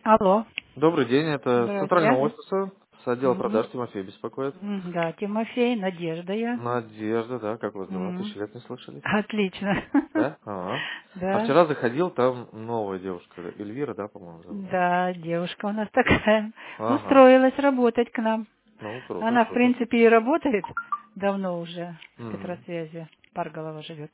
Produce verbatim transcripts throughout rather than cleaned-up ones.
Алло, Добрый день, это с центрального здрасте. офиса, с отдела Мгм. продаж Тимофей беспокоит. М, Да, Тимофей, Надежда я. Надежда, да, как у вас дела? М, Тысячу лет не слышались. Отлично. Да? Ага. А Да, вчера заходил, там новая девушка, Эльвира, да, по-моему, зовут? да, девушка у нас такая. Ага. Устроилась работать к нам. Ну, круто, Она, в супер. принципе, и работает давно уже в Мгм. Петросвязи. Парголова живет.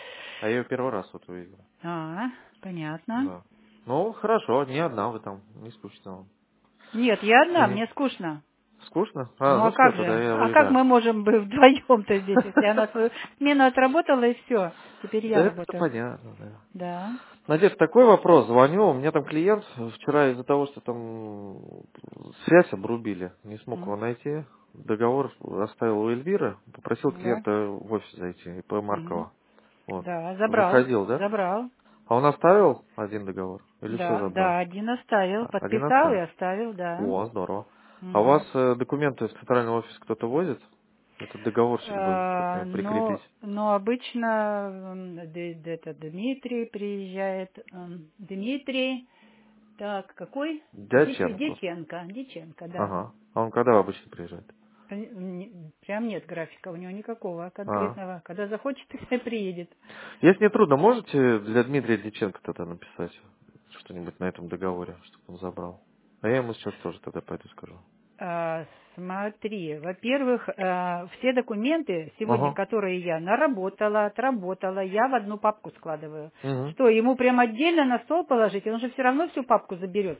А я ее первый раз вот увидел. А, понятно. Да. Ну, хорошо, не одна вы там, не скучно вам. Нет, я одна, Мгм. мне скучно. Скучно? А, Ну а ну все, как тогда же? я А как выезжаю. мы можем быть вдвоем-то здесь, если она свою смену отработала и все? Теперь Да я это работаю. понятно, да. Да. Надежда, такой вопрос. Звоню, у меня там клиент вчера из-за того, что там связь обрубили, не смог его М, найти. Договор оставил у Эльвиры, попросил Да. клиента в офис зайти, и П. Мгм. Маркова. Вот. Да, забрал, Заходил, да? забрал. А он оставил один договор? Или все Да, забрал? да, один оставил, А, один подписал и оставил. оставил, да. О, здорово. А у вас Мгм. э, документы в центральный офис кто-то возит? Этот договорчик бы А, как-нибудь прикрепить. но, но обычно м, Д- Д- это Дмитрий приезжает. м, Дмитрий, так, какой? Дичи- Дяченко. Диченко, Диченко, да. Ага. А он когда обычно приезжает? Н- не- Прям нет графика у него никакого А. конкретного. Когда захочет, тогда и приедет. Если не трудно, можете для Дмитрия Дьяченко тогда написать что-нибудь на этом договоре, чтобы он забрал? А я ему сейчас тоже тогда пойду скажу. А, Смотри, во-первых, а, все документы сегодня, Ага. которые я наработала, отработала, я в одну папку складываю. Угу. Что, ему прям отдельно на стол положить? Он же все равно всю папку заберет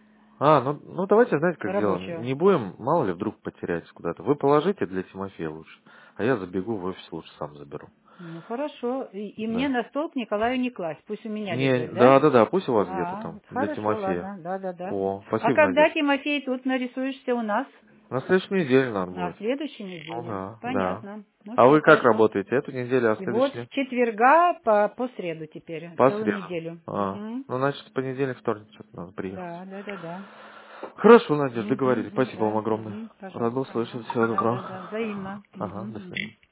А, ну, ну давайте, знаете, как сделаем? рабочую. Не будем, мало ли, вдруг потерять куда-то. Вы положите для Тимофея лучше, а я забегу в офис лучше сам заберу. Ну хорошо. И, и мне Да. на стол к Николаю не класть, пусть у меня Не, лежит, да? да, да, да, пусть у вас где-то А, там, для хорошо, Тимофея. ладно, да, да, да. О, А спасибо, когда, Надежда. Тимофей, тут нарисуешься у нас? На следующей неделе надо На будет. следующей Ну неделе. да, да. Понятно. Ну А все, вы как хорошо. работаете? Эту неделю, а И вот следующую? с четверга по, по среду теперь, По целую средам. неделю. А, Мгм. ну, значит, в понедельник, вторник что-то надо приехать. Да, да, да, да. Хорошо, Надежда, Мгм, договорились. мгм, Спасибо вам да, огромное. мгм, Рад был пожалуйста, ага. слышать. Всего Да, доброго. да, да, взаимно. Ага, Мгм, до мгм. свидания.